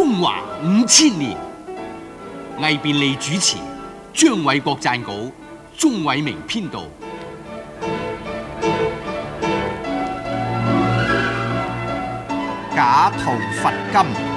中華5000年，魏便利主持，張偉國撰稿，鍾偉明編導。 假途伐金。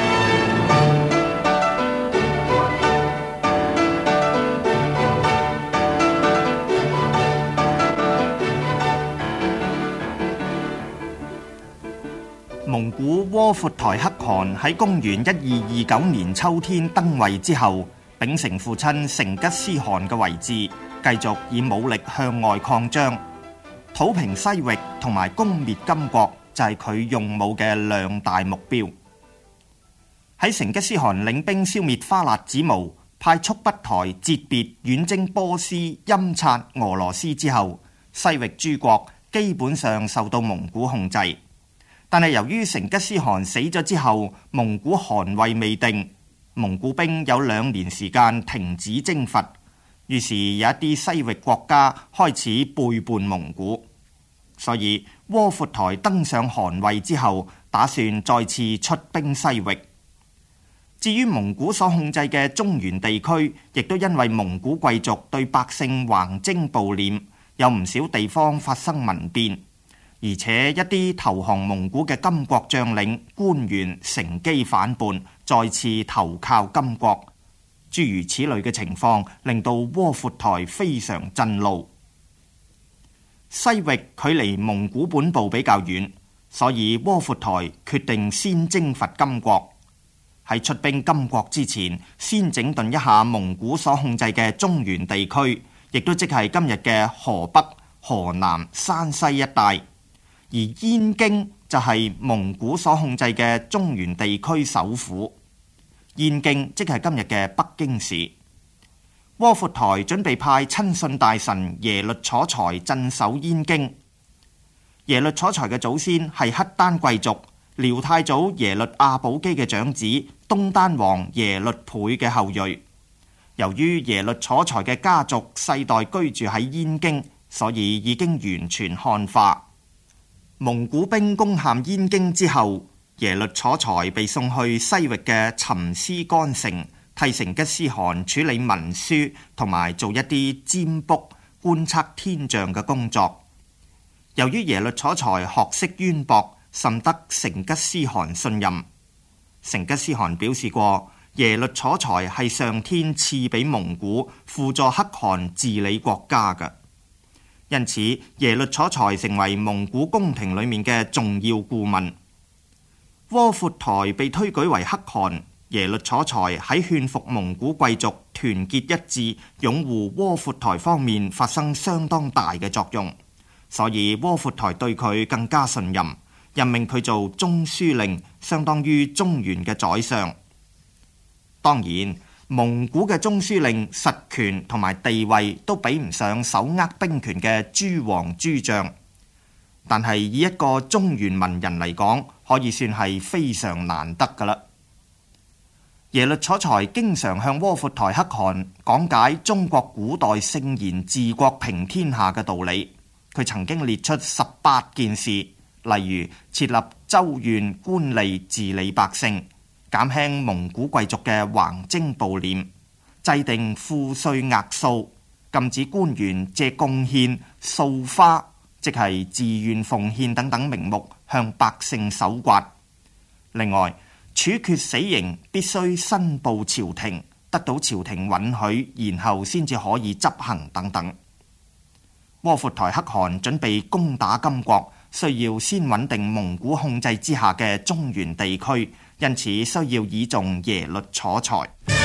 蒙古窩闊台可汗喺公元1229年秋天登位之後，秉承父親成吉思汗嘅遺志，繼續以武力向外擴張，討平西域同埋攻滅金國，就係佢用武嘅兩大目標。喺成吉思汗領兵消滅花剌子模，派速不台截別遠征波斯、欽察、俄羅斯之後，西域諸國基本上受到蒙古控制。但係由於成吉思汗死咗之後，蒙古汗位未定，蒙古兵有2年時間停止征伐，於是有一啲西域國家開始背叛蒙古，所以窩闊台登上汗位之後，打算再次出兵西域。至於蒙古所控制嘅中原地區，亦都因為蒙古貴族對百姓橫徵暴斂，有唔少地方發生民變。而且一啲投降蒙古嘅金國將領官員乘機反叛，再次投靠金國，諸如此類嘅情況令到窩闊台非常震怒。西域距離蒙古本部比較遠，所以窩闊台決定先征伐金國。喺出兵金國之前，先整頓一下蒙古所控制嘅中原地區，亦都即係今日嘅河北、河南、山西一帶。而燕京就係蒙古所控制嘅中原地區首府，燕京即係今日嘅北京市。窩闊台準備派親信大臣耶律楚材鎮守燕京。耶律楚材嘅祖先係黑丹貴族遼太祖耶律阿保機嘅長子東丹王耶律倍嘅後裔。由於耶律楚材嘅家族世代居住喺燕京，所以已經完全漢化。蒙古兵攻陷燕京之後，耶律楚材被送去西域嘅尋斯干城，替成吉思汗處理文書同埋做一啲占卜、觀測天象嘅工作。由於耶律楚材學識淵博，甚得成吉思汗信任。成吉思汗表示過，耶律楚材係上天賜俾蒙古輔助可汗治理國家嘅。因此，耶律楚材成為蒙古宮廷裏面嘅重要顧問。窩闊台被推舉為可汗，耶律楚材喺勸服蒙古貴族團結一致、擁護窩闊台方面發生相當大嘅作用，所以窩闊台對佢更加信任，任命佢做中書令，相當於中原嘅宰相。當然，蒙古嘅中書令實權同埋地位都比唔上手握兵權嘅諸王諸將，但係以一個中原文人嚟講，可以算係非常難得噶啦。耶律楚材經常向窩闊台可汗講解中國古代聖賢治國平天下嘅道理。佢曾經列出18件事，例如設立州縣官吏治理百姓，減輕蒙古貴族嘅橫徵暴斂，制定賦稅額數，禁止官員借貢獻、掃花，即係自願奉獻等等名目向百姓搜刮。另外，處決死刑必須申報朝廷，得到朝廷允許，然後先至可以執行等等。窩闊台可汗準備攻打金國，需要先穩定蒙古控制之下嘅中原地區，因此需要倚重耶律楚材。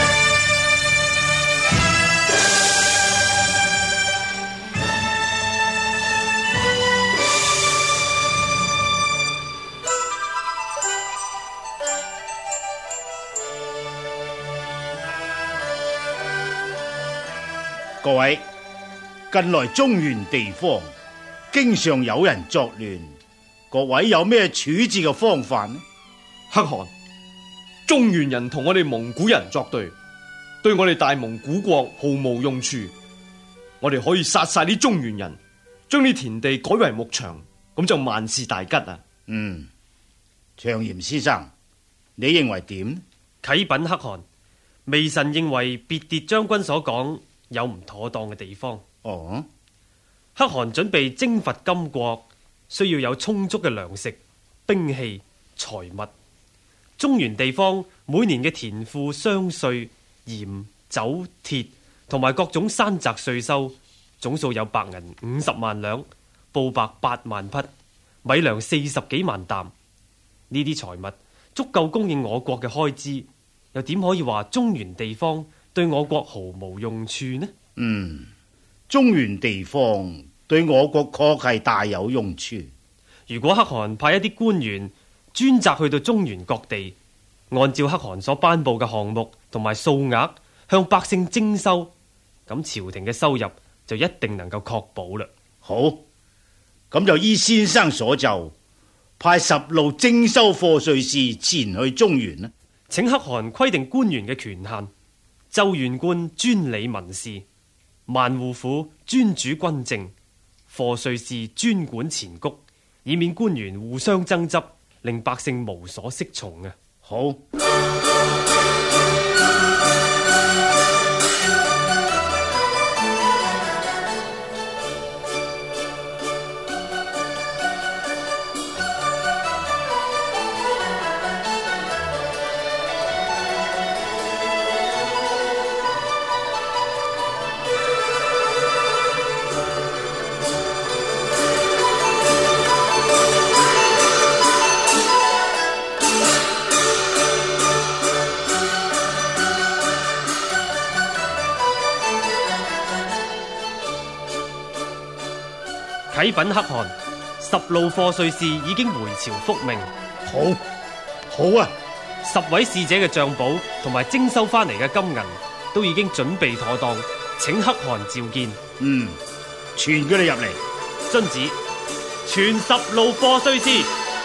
各位，近來中原地方經常有人作亂，各位有咩處置嘅方法呢？ 可汗，中原人同我哋蒙古人作對，對我哋大蒙古國毫無用處。我哋可以殺晒啲中原人，將啲田地改為牧場，咁就萬事大吉啊！ 長嚴先生，你認為點？ 啟稟可汗，微臣認為別det將軍所講有唔妥當嘅地方。 哦， 可汗準備征伐金國，需要有充足嘅糧食、兵器、財物。中原地方每年嘅田賦、商稅、鹽、酒、鐵同埋各種山澤稅收，總數有白銀50萬兩，布帛8萬匹，米糧40幾萬擔。呢啲財物足夠供應我國嘅開支，又點可以話中原地方對我國毫無用處呢？ 中原地方對我國確係大有用處。 如果可汗派一啲官員專責去到中原各地，按照可汗所頒布嘅項目同埋數額向百姓徵收，咁朝廷嘅收入就一定能夠確保啦。 好，咁就依先生所就，派10路徵收課稅使前去中原啦。 請可汗規定官員嘅權限：州縣官專理民事，萬戶府專主軍政，課稅使專管錢谷，以免官員互相爭執，令百姓無所適從啊！ 好。 啟稟可汗，10路課稅使已經回朝復命。 好啊 ，10位使者嘅帳簿同埋徵收翻嚟嘅金銀都已經準備妥當，請可汗召見。 傳佢哋入嚟。 遵旨，傳10路課稅使。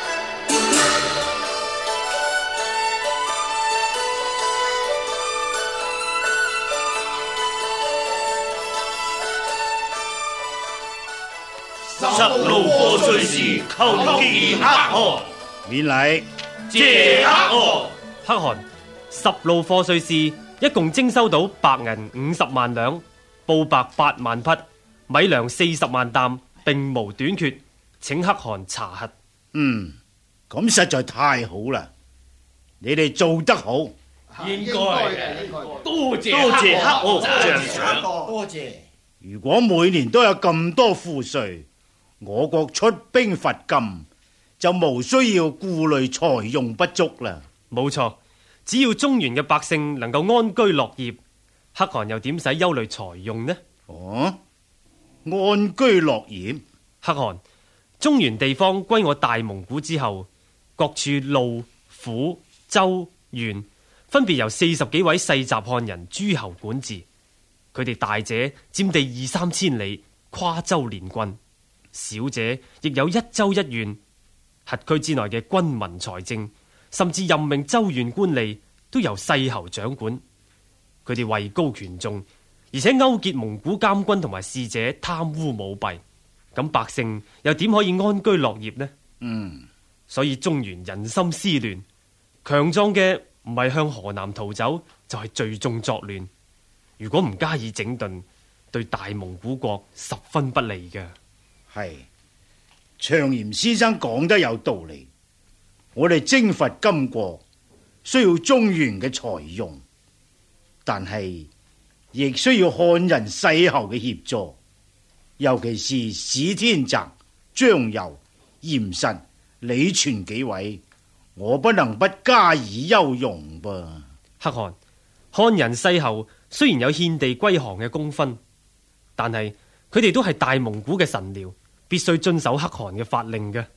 10路課稅使叩見可汗。 免禮。 謝可汗。 可汗，10路課稅使一共徵收到白銀50萬兩，布帛8萬匹，米糧40萬擔，並無短缺，請可汗查核。 咁實在太好啦！你哋做得好， 應該多謝可汗獎賞。 多謝。 如果每年都有咁多賦稅，我國出兵伐金就無需要顧慮財用不足啦。 冇錯，只要中原嘅百姓能夠安居樂業，可汗又點使憂慮財用呢？ 安居樂業。 可汗，中原地方歸我大蒙古之後，各處路、府、州、縣分別由40幾位世襲漢人諸侯管治，佢哋大者佔地2-3千里，跨州連郡；小者亦有1州1縣。轄區之內嘅軍民財政，甚至任命州縣官吏，都由世侯掌管。佢哋位高權重，而且勾結蒙古監軍同埋使者貪污舞弊，咁百姓又點可以安居樂業呢？所以中原人心思亂，強壯嘅唔係向河南逃走，就係聚眾作亂。如果唔加以整頓，對大蒙古國十分不利嘅。 係，長嚴先生講得有道理。我哋征伐金國需要中原嘅財用，但係亦需要漢人世侯嘅協助，尤其是史天澤、張柔、嚴實、李全幾位，我不能不加以優容噃。 可汗，漢人世侯雖然有獻地歸降嘅功勳，但係佢哋都係大蒙古嘅臣僚，必須遵守可汗嘅法令嘅。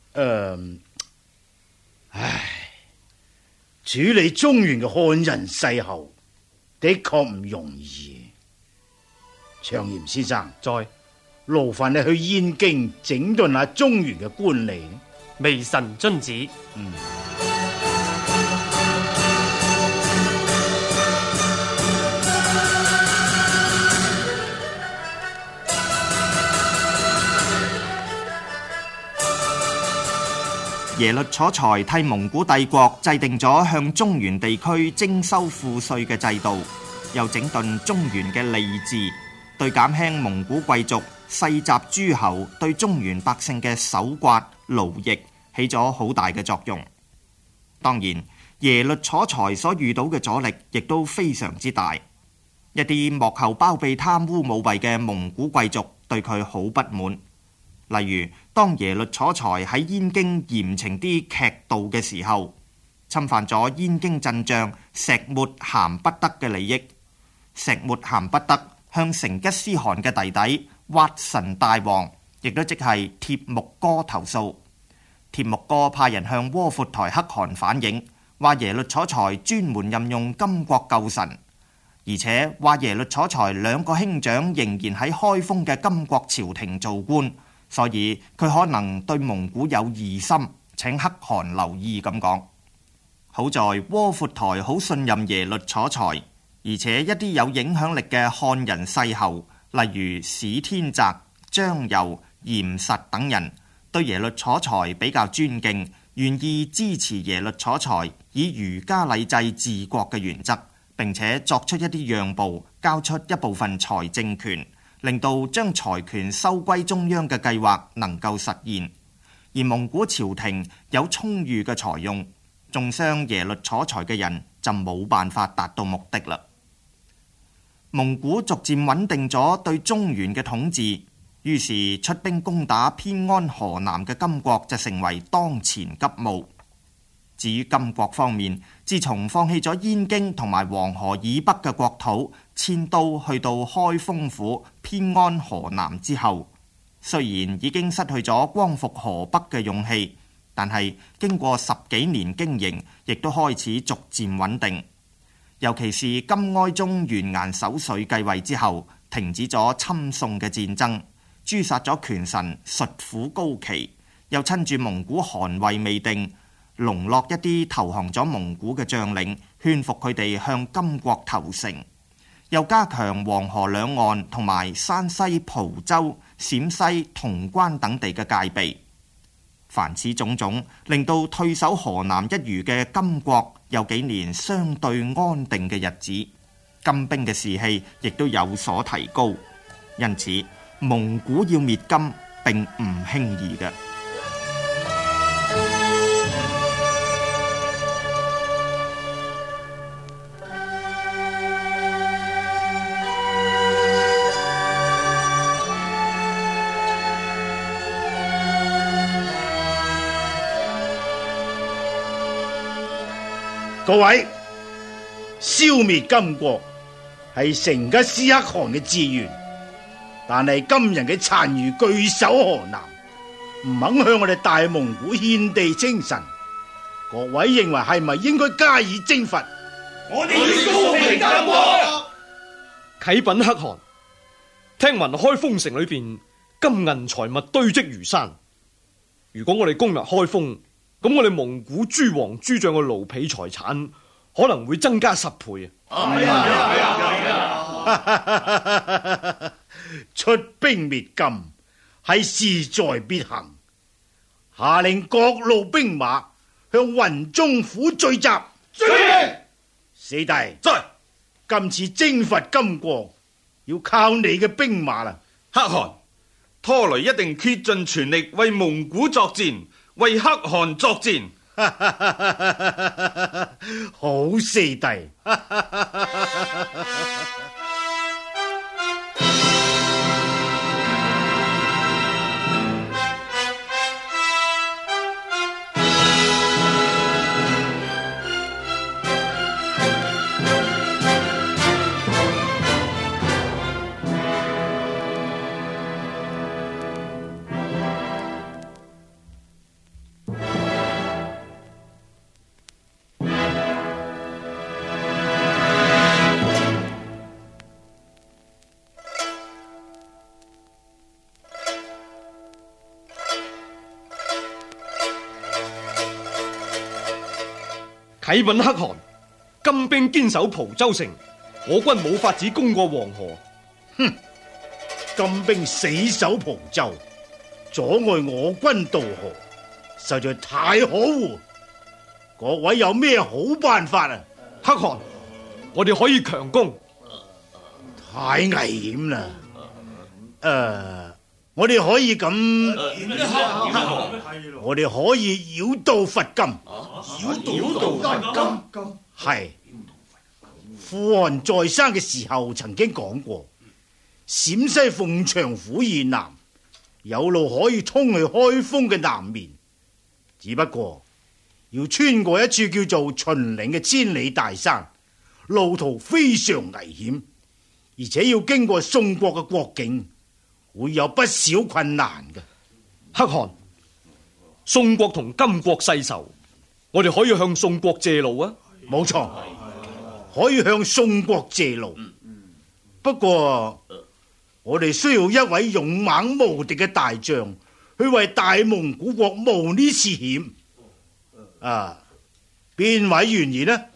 處理中原嘅漢人世侯的確唔容易。長嚴先生， 在勞煩你去燕京整頓下中原嘅官吏。 微臣遵旨。 耶律楚材替蒙古帝國制定咗向中原地區徵收賦稅嘅制度，又整頓中原嘅吏治，對減輕蒙古貴族、世襲諸侯對中原百姓嘅搜刮勞役起咗好大嘅作用。當然，耶律楚材所遇到嘅阻力亦都非常之大，一啲幕後包庇貪污舞弊嘅蒙古貴族對佢好不滿。例如，當耶律楚材喺燕京嚴懲啲劇盜嘅時候，侵犯咗燕京鎮將石抹咸不德嘅利益。石抹咸不德向成吉思汗嘅弟弟挖臣大王，亦都即係帖木哥投訴。帖木哥派人向窩闊台可汗反映，話耶律楚材專門任用金國舊臣，而且話耶律楚材兩個兄長仍然喺開封嘅金國朝廷做官，所以佢可能對蒙古有疑心，請可汗留意咁講。好在窩闊台好信任耶律楚材，而且一啲有影響力嘅漢人世侯，例如史天澤、張柔、嚴實等人，對耶律楚材比較尊敬，願意支持耶律楚材以儒家禮制治國嘅原則，並且作出一啲讓步，交出一部分財政權，令到將財權收歸中央嘅計劃能夠實現。而蒙古朝廷有充裕嘅財用，中傷耶律楚材嘅人就冇辦法達到目的啦。蒙古逐漸穩定咗對中原嘅統治，於是出兵攻打偏安河南嘅金國就成為當前急務。至於金國方面，自從放棄咗燕京同埋黃河以北嘅國土，遷都去到開封府偏安河南之後，雖然已經失去咗光復河北嘅勇氣，但係經過10幾年經營，亦都開始逐漸穩定。尤其是金哀宗完顏守髓繼位之後，停止咗侵宋嘅戰爭，誅殺咗權臣術虎高祺，又趁住蒙古汗位未定，籠絡一啲投降咗蒙古嘅將領，勸服佢哋向金國投誠，又加強黃河兩岸同埋山西蒲州、陝西潼關等地嘅戒備。凡此種種，令到退守河南一隅嘅金國有幾年相對安定嘅日子，金兵嘅士氣亦都有所提高。因此，蒙古要滅金並唔輕易嘅。 各位，消滅金國係成吉思可汗嘅志願，但係金人嘅殘餘據守河南，唔肯向我哋大蒙古獻地稱臣。各位認為係咪應該加以征伐？ 我哋要消滅金國。 啟稟可汗，聽聞開封城裏邊金銀財物堆積如山，如果我哋攻入開封，咁我哋蒙古諸王諸將嘅奴婢財產可能會增加10倍啊！ 出兵滅金係勢在必行，下令各路兵馬向雲中府聚集。四弟， 在今次征伐金國要靠你嘅兵馬啦！ 可汗，拖雷一定竭盡全力為蒙古作戰，為可汗作戰。 好四弟。 啟稟可汗，金兵堅守蒲州城，我軍冇法子攻過黃河。 哼！金兵死守蒲州，阻礙我軍渡河， 實在太可惡。各位有咩好辦法啊？ 可汗，我哋可以強攻。 太危險啦！我哋可以咁，我哋可以繞道伐金。繞道伐金係傅汗在生嘅時候曾經講過，陝西鳳翔府以南有路可以通去開封嘅南面，只不過要穿過一處叫做秦嶺嘅千里大山，路途非常危險，而且要經過宋國嘅國境，會有不少困難嘅。 可汗，宋國同金國世仇，我哋可以向宋國借路啊！ 冇錯，可以向宋國借路。不過我哋需要一位勇猛無敵嘅大將去為大蒙古國冒呢次險。邊位願意呢？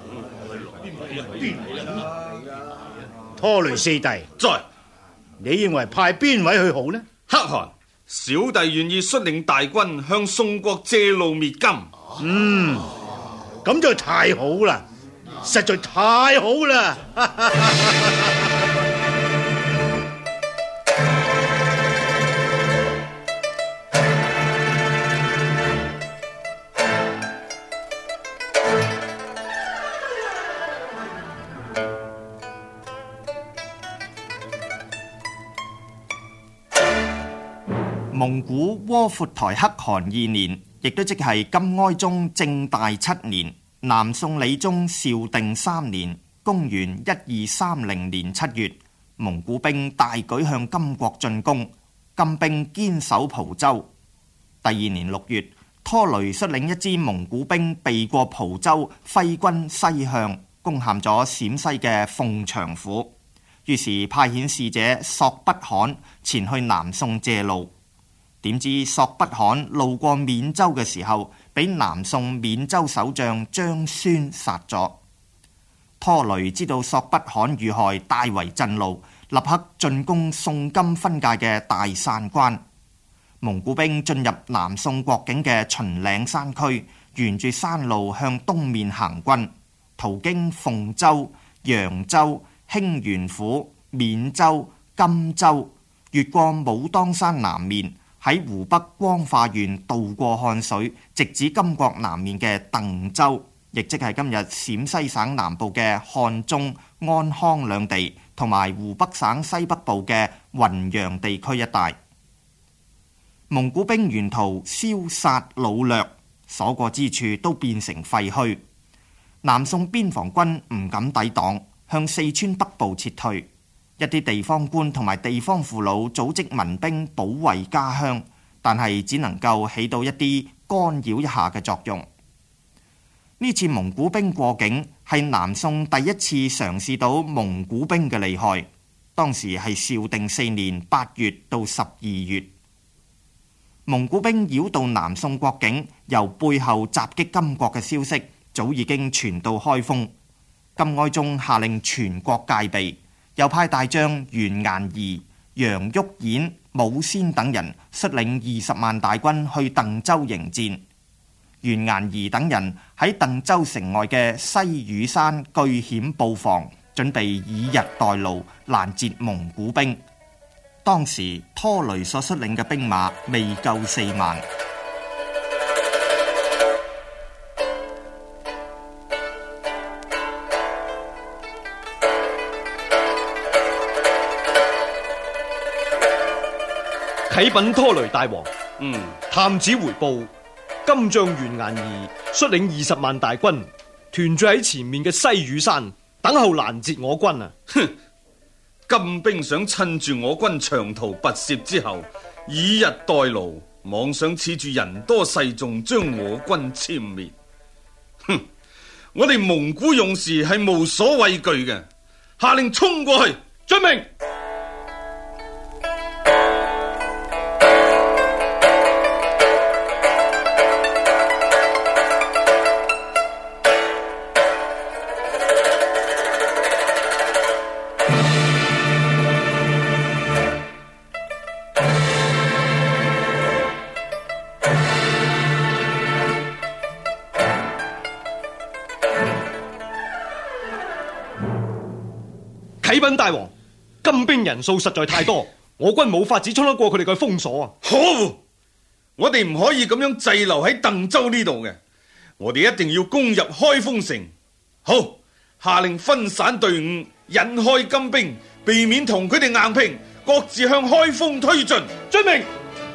拖雷四弟， 在。 你認為派邊位去好呢？ 可汗，小弟願意率領大軍向宋國借路滅金。 咁就太好啦，實在太好啦！ 蒙古窩闊台可汗2年，亦都即係金哀宗正大7年，南宋理宗紹定3年，公元1230年7月，蒙古兵大舉向金國進攻，金兵堅守蒲州。第2年6月，拖雷率領一支蒙古兵避過蒲州，揮軍西向，攻陷咗陝西嘅鳳翔府，於是派遣使者索不罕前去南宋借路。點知索不罕路過緬州嘅時候，俾南宋緬州守將張宣殺咗。拖雷知道索不罕遇害，大為震怒，立刻進攻宋金分界嘅大散關。蒙古兵進入南宋國境嘅秦嶺山區，沿住山路向東面行軍，途經鳳州、揚州、興元府、緬州、金州，越過武當山南面，喺湖北光化縣渡過漢水，直指金國南面嘅鄧州，亦即係今日陝西省南部嘅漢中、安康兩地，同埋湖北省西北部嘅雲陽地區一帶。蒙古兵沿途燒殺擄掠，所過之處都變成廢墟。南宋邊防軍唔敢抵擋，向四川北部撤退。一啲地方官同埋地方父老組織民兵保衛家鄉，但係只能夠起到一啲干擾一下嘅作用。呢次蒙古兵過境係南宋第一次嘗試到蒙古兵嘅厲害，當時係紹定4年8月到12月。蒙古兵繞到南宋國境，由背後襲擊金國嘅消息早已經傳到開封。金哀宗下令全國戒備，又派大將完顏儀、楊旭演、武仙等人率領20萬大軍去鄧州迎戰。完顏儀等人喺鄧州城外嘅西雨山據險布防，準備以逸待勞，攔截蒙古兵。當時拖雷所率領嘅兵馬未夠4萬。 啟稟拖雷大王，探子回報，金將完顏儀率領20萬大軍團聚喺前面嘅西雨山，等候攔截我軍啊！ 哼！金兵想趁住我軍長途跋涉之後，以逸待勞，妄想恃住人多勢眾將我軍殲滅。哼！我哋蒙古勇士係無所畏懼嘅，下令衝過去，遵命。 啟稟大王，金兵人數實在太多，我軍冇法子衝得過佢哋嘅封鎖啊！ 可惡！我哋唔可以咁樣滯留喺鄧州呢度嘅，我哋一定要攻入開封城。好，下令分散隊伍，引開金兵，避免同佢哋硬拼，各自向開封推進。 遵命。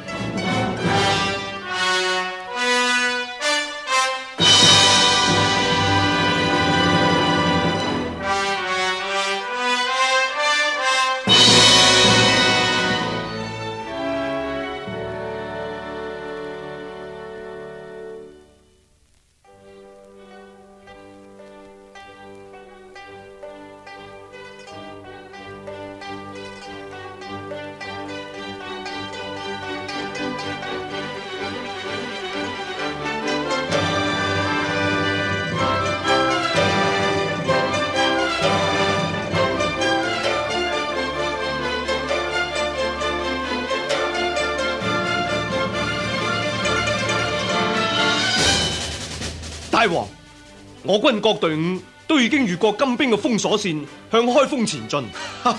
大王，我軍各隊伍都已經越過金兵嘅封鎖線，向開封前進。 好，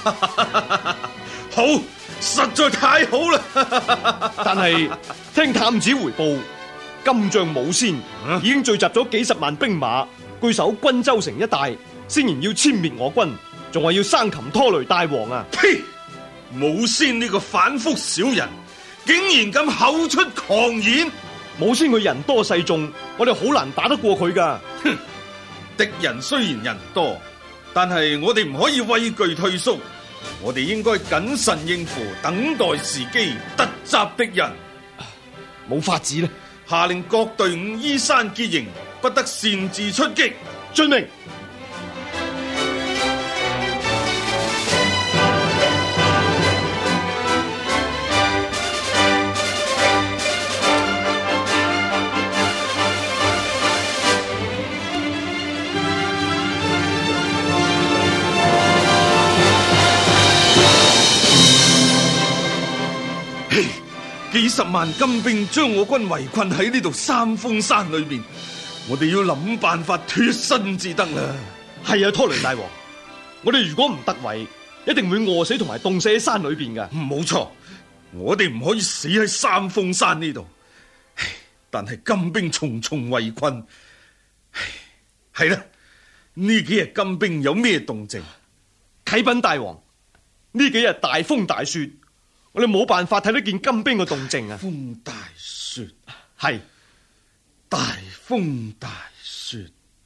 實在太好啦！ 但係聽探子回報，金將武仙已經聚集咗幾十萬兵馬，據守均州城一帶，先然要殲滅我軍，仲話要生擒拖累大王啊！ 呸！武仙呢個反覆小人，竟然咁口出狂言！ 武仙佢人多勢眾，我哋好難打得過佢噶。 哼！敵人雖然人多，但係我哋唔可以畏懼退縮，我哋應該謹慎應付，等待時機，突襲敵人。 冇法子啦！ 下令各隊伍依山結營，不得擅自出擊。 遵命。 幾十萬金兵將我軍圍困喺呢度三峰山裏邊，我哋要諗辦法脫身至得啦。 係啊，拖雷大王，我哋如果唔突圍，一定會餓死同埋凍死喺山裏邊噶。 冇錯，我哋唔可以死喺三峰山呢度。但係金兵重重圍困，係啦，呢幾日金兵有咩動靜？ 啟稟大王，呢幾日大風大雪。我哋冇辦法睇得見金兵嘅動靜啊！ 風大雪係大風大雪，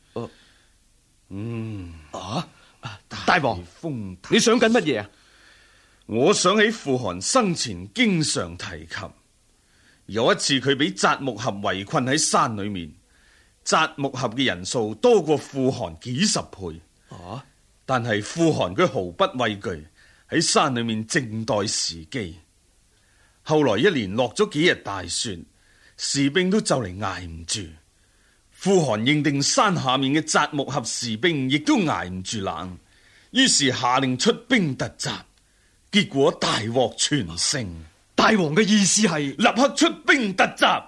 大王， 風大你想緊乜嘢啊？ 我想起傅寒生前經常提及，有一次佢俾扎木合圍困喺山裏面，扎木合嘅人數多過傅寒幾十倍，但係傅寒佢毫不畏懼。喺山裏面靜待時機，後來一連落咗幾日大雪，士兵都就嚟挨唔住。傅寒認定山下面嘅扎木合士兵亦都挨唔住冷，於是下令出兵突襲，結果大獲全勝。 大王嘅意思係立刻出兵突襲。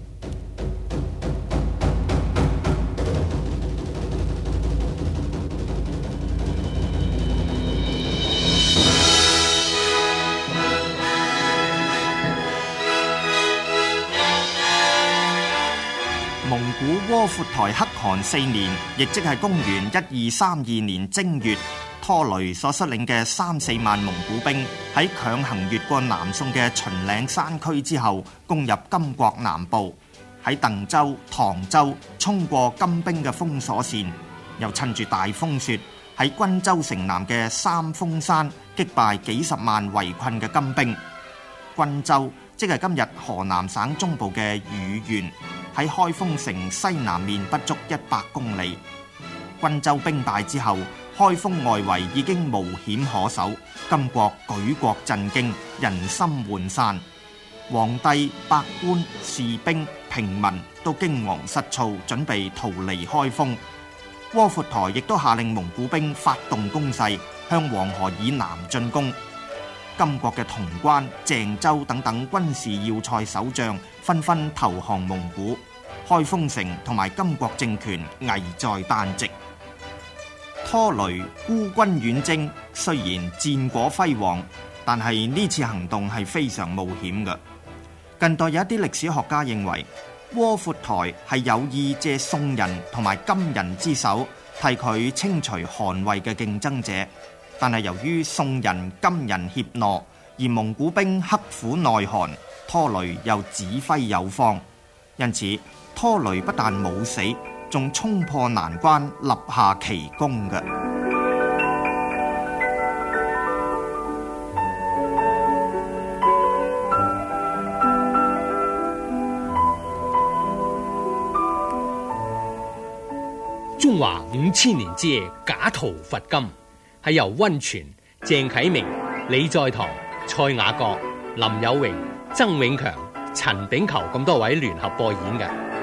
蒙古窩闊台可汗4年，亦即係公元1232年正月，拖雷所率領嘅3、4萬蒙古兵喺強行越過南宋嘅秦嶺山區之後，攻入金國南部，喺鄧州、唐州衝過金兵嘅封鎖線，又趁住大風雪喺均州城南嘅三峰山擊敗幾十萬圍困嘅金兵。均州即係今日河南省中部嘅禹縣，喺開封城西南面不足100公里。均州兵敗之後，開封外圍已經無險可守，金國舉國震驚，人心渙散。皇帝、百官、士兵、平民都驚惶失措，準備逃離開封。窩闊台亦都下令蒙古兵發動攻勢，向黃河以南進攻。金國嘅潼關、鄭州等等軍事要塞守將紛紛投降蒙古，開封城同埋金國政權危在旦夕。 拖雷孤軍遠征，雖然戰果輝煌，但係呢次行動係非常冒險嘅。近代有一啲歷史學家認為，窩闊台係有意借宋人同埋金人之手替佢清除韓魏嘅競爭者，但係由於宋人、金人協諾，而蒙古兵刻苦耐寒，拖雷又指揮有方，因此拖雷不但冇死，仲衝破難關，立下奇功嘅。 中華5000年之假圖佛金係由溫泉、鄭啟明、李在堂、蔡雅閣、林有榮、曾永強、陳炳求咁多位聯合播演嘅。